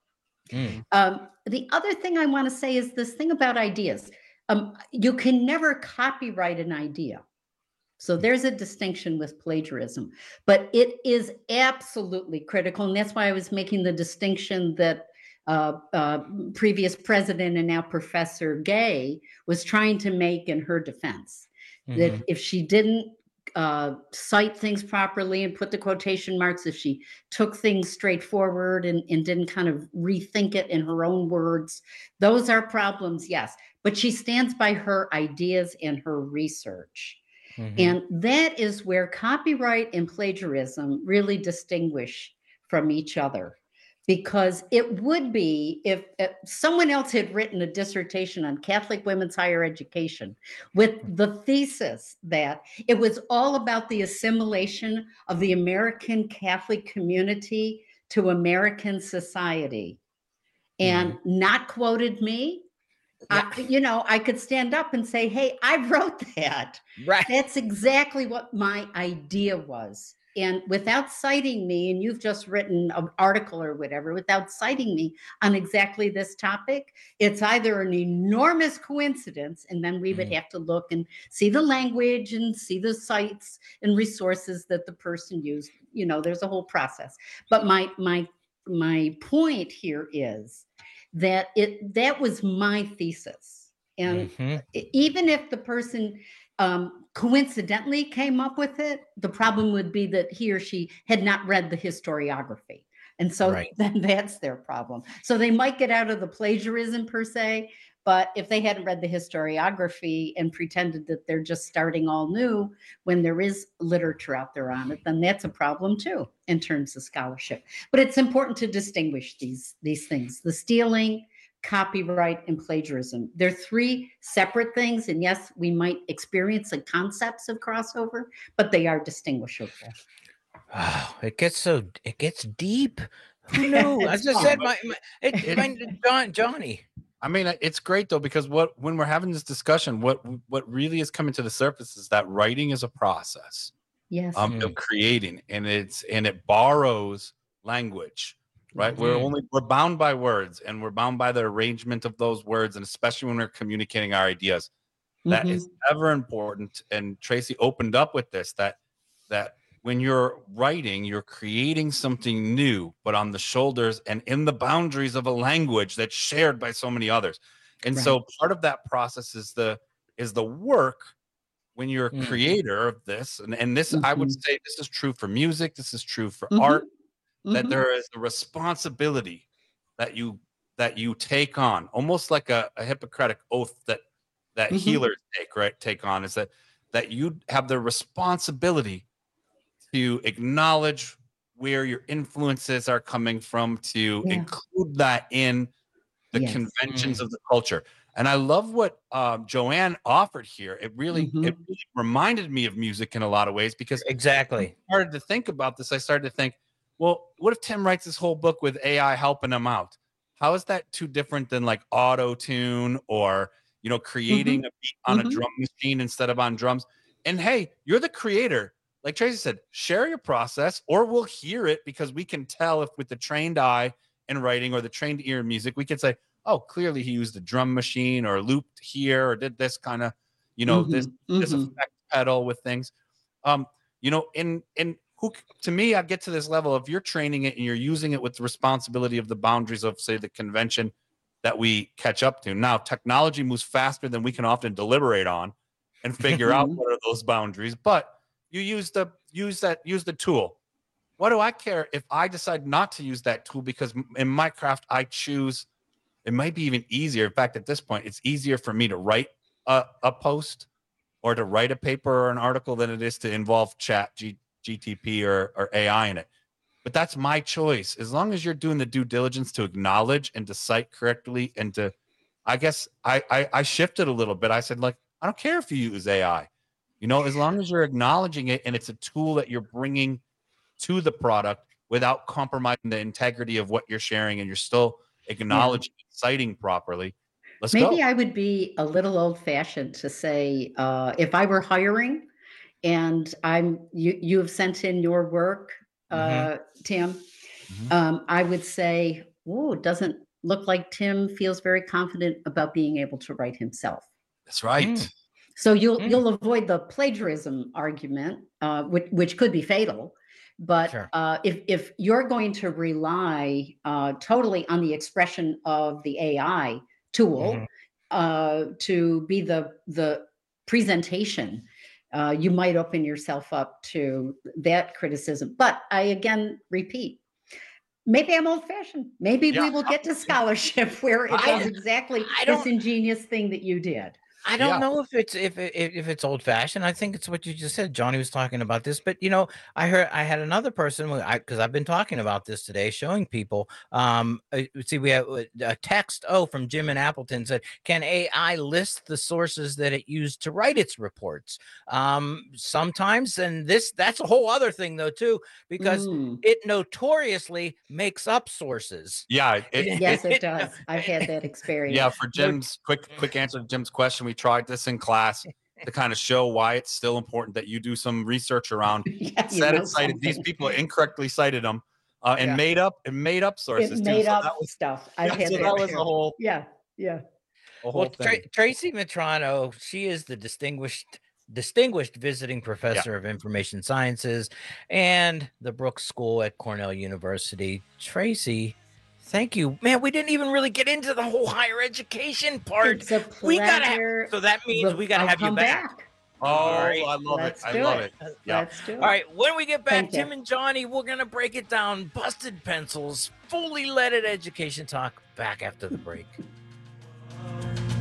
The other thing I want to say is this thing about ideas. You can never copyright an idea. So there's a distinction with plagiarism, but it is absolutely critical. And that's why I was making the distinction that previous president and now Professor Gay was trying to make in her defense, that if she didn't cite things properly and put the quotation marks, if she took things straight forward and didn't kind of rethink it in her own words, those are problems, yes. But she stands by her ideas and her research. And that is where copyright and plagiarism really distinguish from each other. Because it would be if someone else had written a dissertation on Catholic women's higher education with the thesis that it was all about the assimilation of the American Catholic community to American society and not quoted me, I could stand up and say, hey, I wrote that. Right. That's exactly what my idea was. And without citing me, and you've just written an article or whatever, without citing me on exactly this topic, it's either an enormous coincidence, and then we would have to look and see the language and see the sites and resources that the person used. There's a whole process. But my point here is that that was my thesis. And even if the person coincidentally came up with it, the problem would be that he or she had not read the historiography. And so then that's their problem. So they might get out of the plagiarism per se, But if they hadn't read the historiography and pretended that they're just starting all new when there is literature out there on it, then that's a problem too in terms of scholarship. But it's important to distinguish these things: the stealing, copyright, and plagiarism. They're three separate things, and yes, we might experience the concepts of crossover, but they are distinguishable. Oh, it gets deep. Who knew? I just said Johnny. I mean, it's great though, because when we're having this discussion, what really is coming to the surface is that writing is a process. Yes. Of creating, and it borrows language, right? Mm-hmm. We're bound by words, and we're bound by the arrangement of those words, and especially when we're communicating our ideas. That is ever important. And Tracy opened up with this, that when you're writing, you're creating something new, but on the shoulders and in the boundaries of a language that's shared by so many others. And so part of that process is the work when you're a creator of this. And this, I would say this is true for music. This is true for art, that there is a responsibility that you take on, almost like a Hippocratic oath that healers take on, is that you have the responsibility to acknowledge where your influences are coming from, to include that in the conventions of the culture. And I love what Joanne offered here. It really reminded me of music in a lot of ways, because exactly I started to think about this. I started to think, well, what if Tim writes this whole book with AI helping him out? How is that too different than like auto tune or, creating a beat on a drum machine instead of on drums? And hey, you're the creator. Like Tracy said, share your process, or we'll hear it, because we can tell if with the trained eye in writing or the trained ear in music, we can say, oh, clearly he used a drum machine or looped here or did this kind of, this effect pedal with things. To me, I get to this level of you're training it and you're using it with the responsibility of the boundaries of, say, the convention that we catch up to. Now, technology moves faster than we can often deliberate on and figure out what are those boundaries, but you use the tool. What do I care if I decide not to use that tool? Because in my craft, I choose. It might be even easier. In fact, at this point, it's easier for me to write a post or to write a paper or an article than it is to involve GTP or AI in it. But that's my choice. As long as you're doing the due diligence to acknowledge and to cite correctly, and to, I guess I shifted a little bit. I said, like, I don't care if you use AI. As long as you're acknowledging it and it's a tool that you're bringing to the product without compromising the integrity of what you're sharing, and you're still acknowledging and citing properly. Maybe I would be a little old-fashioned to say, if I were hiring and you have sent in your work, Tim, I would say, oh, it doesn't look like Tim feels very confident about being able to write himself. That's right. So you'll avoid the plagiarism argument, which could be fatal. But if you're going to rely totally on the expression of the AI tool to be the presentation, you might open yourself up to that criticism. But I again repeat, maybe I'm old-fashioned. Maybe we will get to scholarship where it does exactly this ingenious thing that you did. I don't know if it's old fashioned. I think it's what you just said. Johnny was talking about this, but I had another person, because I've been talking about this today, showing people. See, we have a text from Jim in Appleton said, "Can AI list the sources that it used to write its reports?" Sometimes, and that's a whole other thing though too, because it notoriously makes up sources. Yeah, yes, it does. I've had that experience. Yeah, for Jim's quick answer to Jim's question, we tried this in class to kind of show why it's still important that you do some research around. Cited these people incorrectly cited them and made up sources. It made up stuff. I've had that was a whole Tracy Matrano, she is the distinguished visiting professor of information sciences and the Brooks School at Cornell University. Tracy, thank you, man. We didn't even really get into the whole higher education part. It's a pleasure. So that means we gotta have you back. Oh, right. I love it. I love it. Yeah. Let's do it. All right. When we get back, Tim and Johnny, we're gonna break it down. Busted pencils, fully leaded education talk. Back after the break.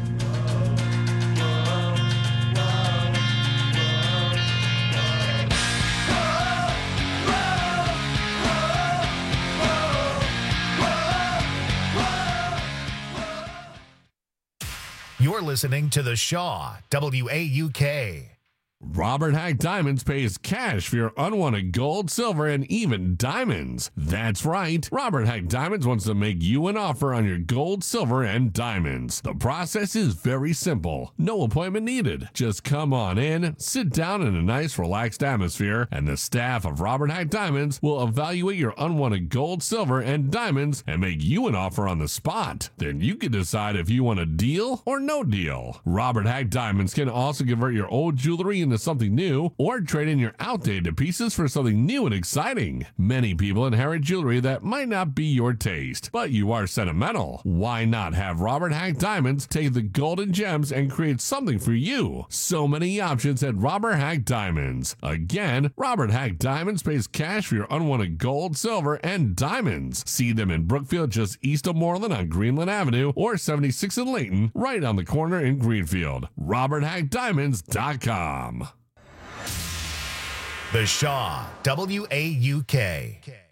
listening to The Shaw, WAUK. Robert Hack Diamonds pays cash for your unwanted gold, silver, and even diamonds. That's right. Robert Hack Diamonds wants to make you an offer on your gold, silver, and diamonds. The process is very simple. No appointment needed. Just come on in, sit down in a nice, relaxed atmosphere, and the staff of Robert Hack Diamonds will evaluate your unwanted gold, silver, and diamonds and make you an offer on the spot. Then you can decide if you want a deal or no deal. Robert Hack Diamonds can also convert your old jewelry into something new or trade in your outdated pieces for something new and exciting. Many people inherit jewelry that might not be your taste, but you are sentimental. Why not have Robert Hack Diamonds take the golden gems and create something for you? So many options at Robert Hack Diamonds. Again, Robert Hack Diamonds pays cash for your unwanted gold, silver, and diamonds. See them in Brookfield just east of Moreland on Greenland Avenue or 76 in Layton, right on the corner in Greenfield. RobertHackDiamonds.com. The Shaw, WAUK.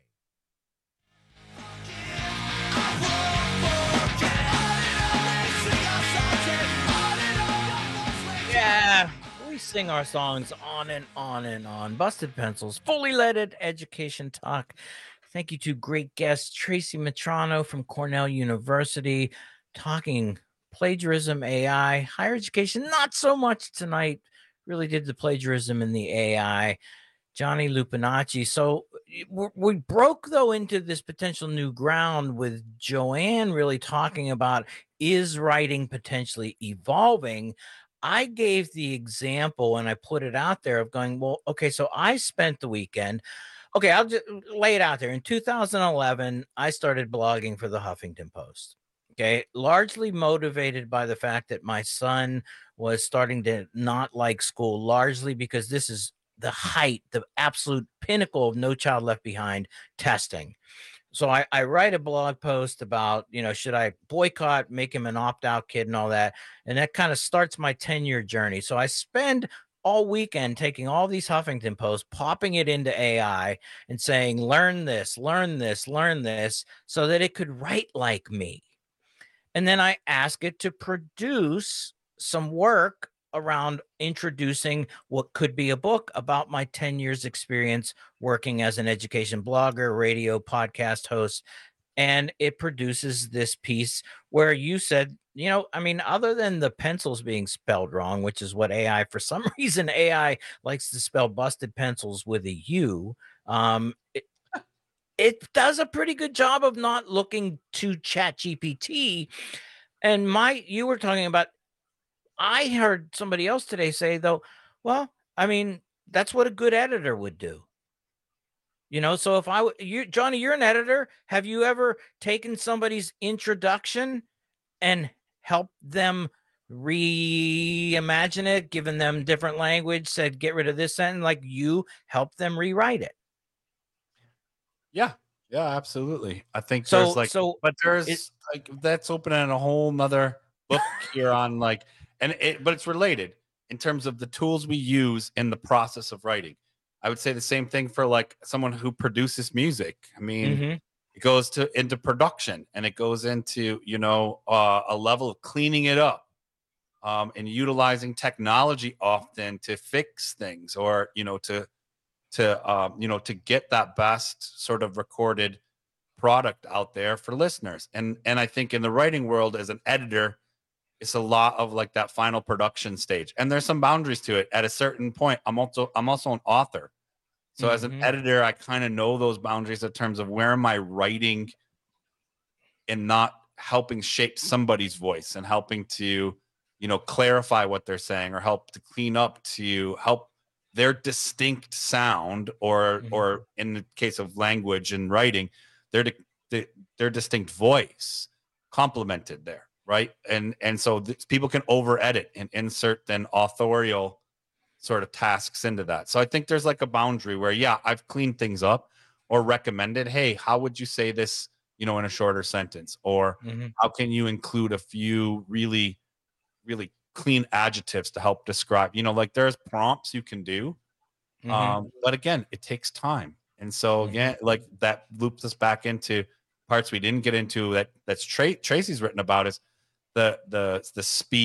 Yeah, we sing our songs on and on and on. Busted Pencils, fully leaded education talk. Thank you to great guest Tracy Matrano from Cornell University, talking plagiarism, AI, higher education. Not so much tonight. Really did the plagiarism and the AI. Johnny Lupinacci. So we broke, though, into this potential new ground with Joanne really talking about, is writing potentially evolving? I gave the example and I put it out there of going, well, okay, so I spent the weekend. Okay, I'll just lay it out there. In 2011, I started blogging for the Huffington Post. Okay, largely motivated by the fact that my son was starting to not like school, largely because this is the height, the absolute pinnacle of No Child Left Behind testing. So I write a blog post about, should I boycott, make him an opt-out kid and all that. And that kind of starts my 10-year journey. So I spend all weekend taking all these Huffington Posts, popping it into AI and saying, learn this, learn this, learn this, so that it could write like me. And then I ask it to produce some work around introducing what could be a book about my 10 years experience working as an education blogger, radio, podcast host. And it produces this piece where you said, other than the pencils being spelled wrong, which is what AI, for some reason, AI likes to spell busted pencils with a U. It does a pretty good job of not looking to ChatGPT. And you were talking about, I heard somebody else today say, though, well, that's what a good editor would do. So if Johnny, you're an editor. Have you ever taken somebody's introduction and helped them reimagine it, given them different language, said, get rid of this sentence, like you helped them rewrite it? Yeah, absolutely. I think that's opening a whole nother book here on but it's related in terms of the tools we use in the process of writing. I would say the same thing for someone who produces music. It goes into production, and it goes into, a level of cleaning it up, and utilizing technology often to fix things or, to get that best sort of recorded product out there for listeners. And I think in the writing world, as an editor, it's a lot of that final production stage, and there's some boundaries to it. At a certain point, I'm also an author, so as an editor, I kind of know those boundaries in terms of where am I writing and not helping shape somebody's voice and helping to clarify what they're saying or help to clean up, to help their distinct sound, or in the case of language and writing, their distinct voice complemented there. Right. And so people can over edit and insert then authorial sort of tasks into that. So I think there's a boundary where, I've cleaned things up or recommended, hey, how would you say this, in a shorter sentence? Or how can you include a few really, really clean adjectives to help describe, there's prompts you can do. But again, it takes time. And so again, that loops us back into parts we didn't get into that's Tracy's written about is the speed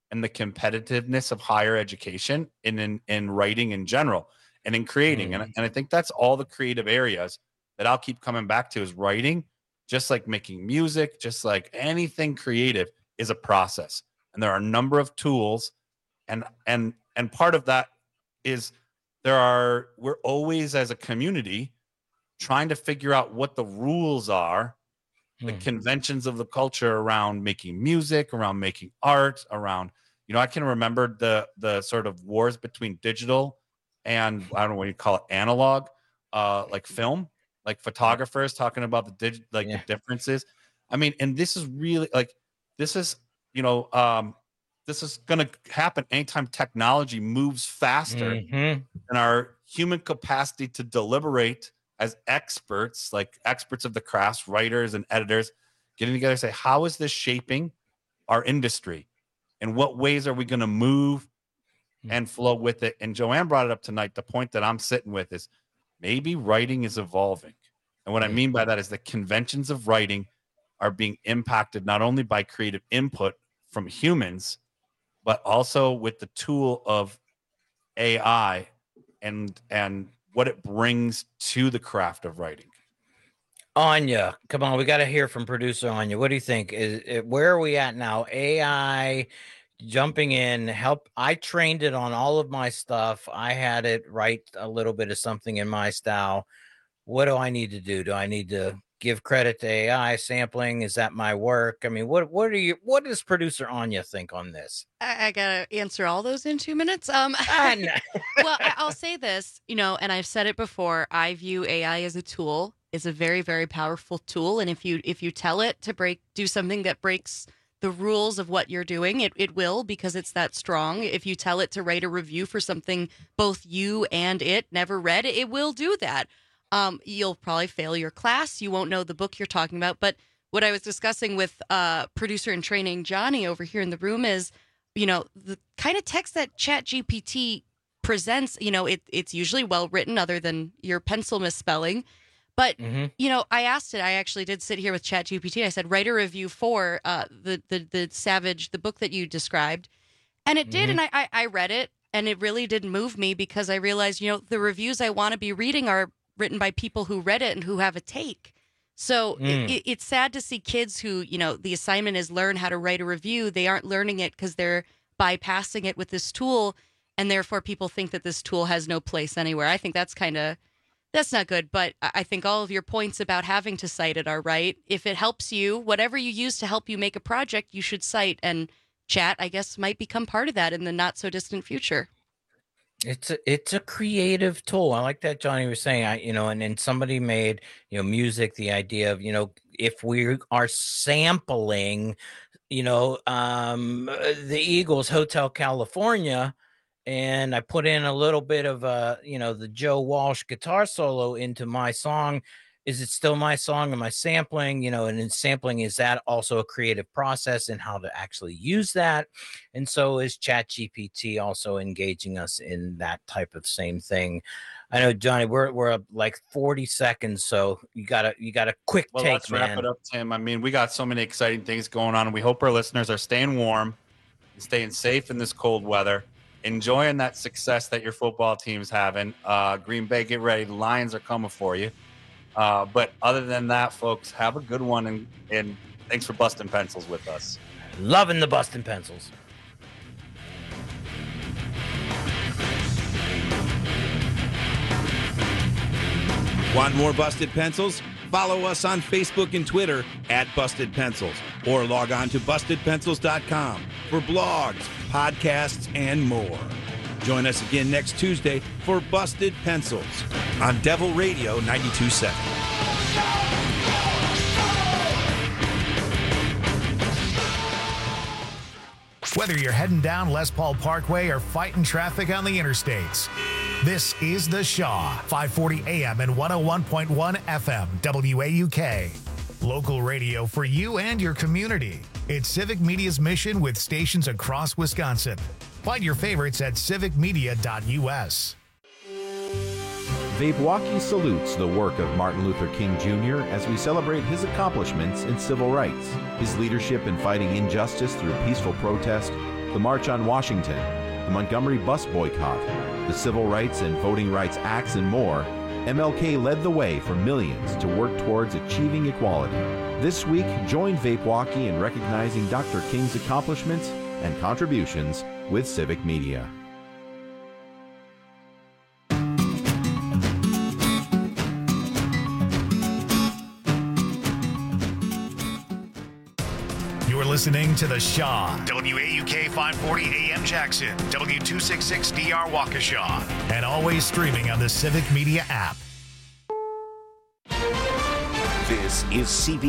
and the competitiveness of higher education in writing in general and in creating. And I think that's all the creative areas that I'll keep coming back to is writing, just like making music, just like anything creative is a process. And there are a number of tools. And part of that is we're always as a community trying to figure out what the rules are, the conventions of the culture around making music, around making art, around, I can remember the sort of wars between digital and I don't know what you call it, analog, like film, like photographers talking about the differences. I mean, and this is really this is going to happen anytime technology moves faster than our human capacity to deliberate as experts, like experts of the crafts, writers and editors, getting together and say, how is this shaping our industry? In what ways are we going to move and flow with it? And Joanne brought it up tonight. The point that I'm sitting with is maybe writing is evolving. And what I mean by that is the conventions of writing are being impacted not only by creative input from humans, but also with the tool of AI and what it brings to the craft of writing. Anya, come on, we got to hear from producer Anya. What do you think? Where are we at now? AI jumping in, help. I trained it on all of my stuff. I had it write a little bit of something in my style. What do I need to do? Do I need to give credit to AI sampling? Is that my work? I mean, what does producer Anya think on this? I gotta answer all those in 2 minutes. Well, I'll say this, and I've said it before. I view AI as a tool. It's a very, very powerful tool, and if you tell it to do something that breaks the rules of what you're doing, it will, because it's that strong. If you tell it to write a review for something both you and it never read, it will do that. You'll probably fail your class. You won't know the book you're talking about. But what I was discussing with producer in training Johnny over here in the room is, the kind of text that ChatGPT presents, it's usually well written other than your pencil misspelling. But, I asked it, I actually did sit here with ChatGPT. I said, write a review for the Savage, the book that you described. And it did. And I read it, and it really did move me, because I realized, the reviews I want to be reading are written by people who read it and who have a take. So it's sad to see kids who, the assignment is learn how to write a review. They aren't learning it because they're bypassing it with this tool. And therefore people think that this tool has no place anywhere. I think that's not good. But I think all of your points about having to cite it are right. If it helps you, whatever you use to help you make a project, you should cite. And chat, I guess, might become part of that in the not so distant future. It's a creative tool. I like that Johnny was saying, and then somebody made, music, the idea of, if we are sampling, the Eagles Hotel California, and I put in a little bit of, the Joe Walsh guitar solo into my song, is it still my song? Am I sampling? And in sampling, is that also a creative process and how to actually use that? And so is ChatGPT also engaging us in that type of same thing? I know, Johnny, we're up like 40 seconds, so you got a quick take, let's wrap it up, Tim. I mean, we got so many exciting things going on, and we hope our listeners are staying warm and staying safe in this cold weather, enjoying that success that your football team's having. Green Bay, get ready. The Lions are coming for you. But other than that, folks, have a good one, and thanks for busting pencils with us. Loving the busting pencils. Want more Busted Pencils? Follow us on Facebook and Twitter @BustedPencils, or log on to BustedPencils.com for blogs, podcasts, and more. Join us again next Tuesday for Busted Pencils on Devil Radio 92.7. Whether you're heading down Les Paul Parkway or fighting traffic on the interstates, this is The Shaw, 540 AM and 101.1 FM, WAUK. Local radio for you and your community. It's Civic Media's mission with stations across Wisconsin. Find your favorites at civicmedia.us. Vapewalkie salutes the work of Martin Luther King Jr. as we celebrate his accomplishments in civil rights, his leadership in fighting injustice through peaceful protest, the March on Washington, the Montgomery bus boycott, the Civil Rights and Voting Rights Acts, and more, MLK led the way for millions to work towards achieving equality. This week, join Vape Walkie in recognizing Dr. King's accomplishments and contributions with Civic Media. You're listening to The Shaw, WAUK 540 AM Jackson, W266DR Waukesha, and always streaming on the Civic Media app. This is CB